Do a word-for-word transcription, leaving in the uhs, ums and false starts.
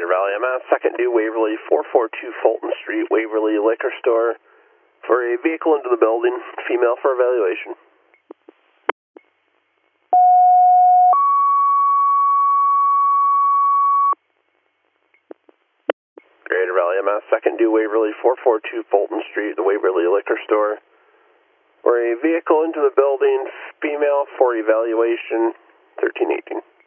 Valley, I'm at second due Waverly, four forty-two Fulton Street, Waverly Liquor Store, for a vehicle into the building, female for evaluation. Greater Valley, I'm at second due Waverly, four forty-two Fulton Street, the Waverly Liquor Store, for a vehicle into the building, female for evaluation, thirteen eighteen.